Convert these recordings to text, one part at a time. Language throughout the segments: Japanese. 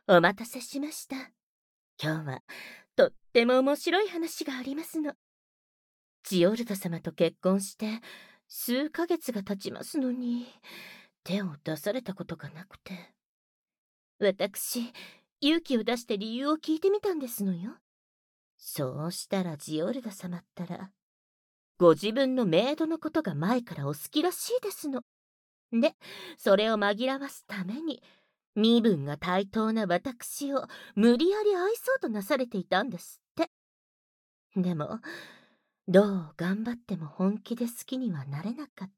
お待たせしました。今日はとっても面白い話がありますの。ジオルド様と結婚して数ヶ月が経ちますのに、手を出されたことがなくて。私、勇気を出して理由を聞いてみたんですのよ。そうしたらジオルド様ったら、ご自分のメイドのことが前からお好きらしいですの。で、それを紛らわすために、身分が対等な私を無理やり愛そうとなされていたんですって。でも、どう頑張っても本気で好きにはなれなかった。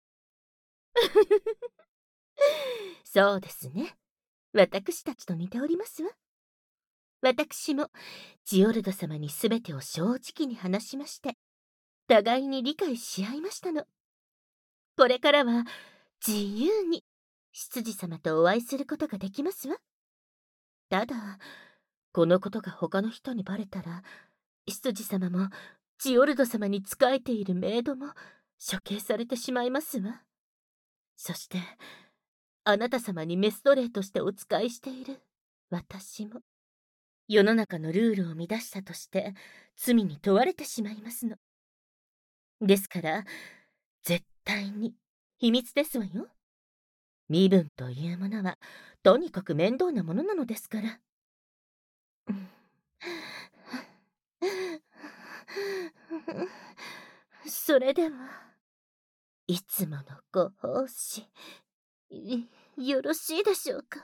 そうですね。私たちと似ておりますわ。私もジオルド様にすべてを正直に話しまして、互いに理解し合いましたの。これからは自由に執事様とお会いすることができますわ。ただ、このことが他の人にバレたら、執事様もジオルド様に仕えているメイドも処刑されてしまいますわ。そして、あなた様にメス奴隷としてお仕えしている私も、世の中のルールを乱したとして罪に問われてしまいますの。ですから、絶対に秘密ですわよ。身分というものは、とにかく面倒なものなのですから。それでは、いつものご奉仕、よろしいでしょうか。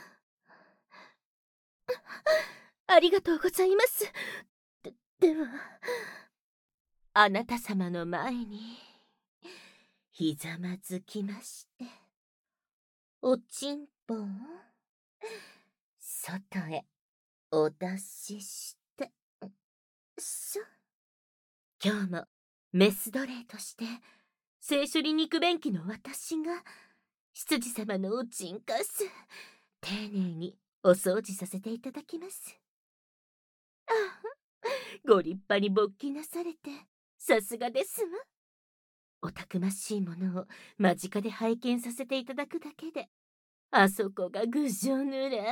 ありがとうございます。では、あなた様の前に、ひざまずきまして、おちんぽを外へお出しして、今日もメス奴隷として聖書に肉便器の私が執事様のおちんかす丁寧にお掃除させていただきます。ああ、ご立派に勃起なされてさすがですわ。おたくましいものを間近で拝見させていただくだけで、あそこがぐじょぬれ。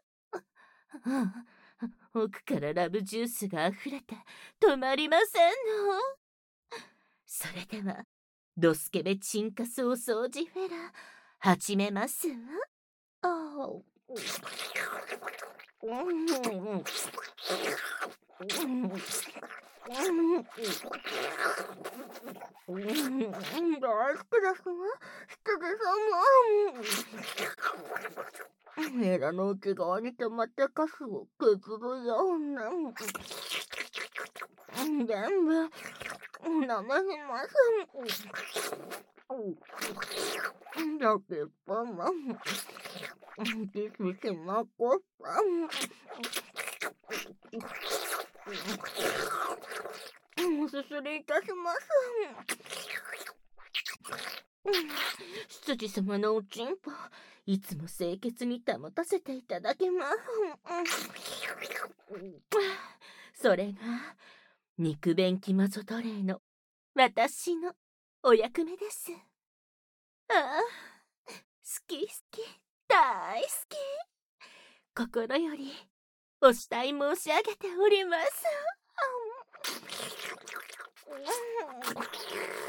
奥からラブジュースがあふれて止まりませんの。それでは、ドスケベチンカスお掃除フェラ、始めますわ。大好きですわ、羊様。エラの内側に溜まったカスを削るような。全部、なめします。だけどな、キスしまこさん。すすりいたします。執事様のおちんぽ、いつも清潔に保たせていただきます。それが、肉便器マゾ奴隷の私のお役目です。ああ、好き好き、大好き。心よりお慕い申し上げております。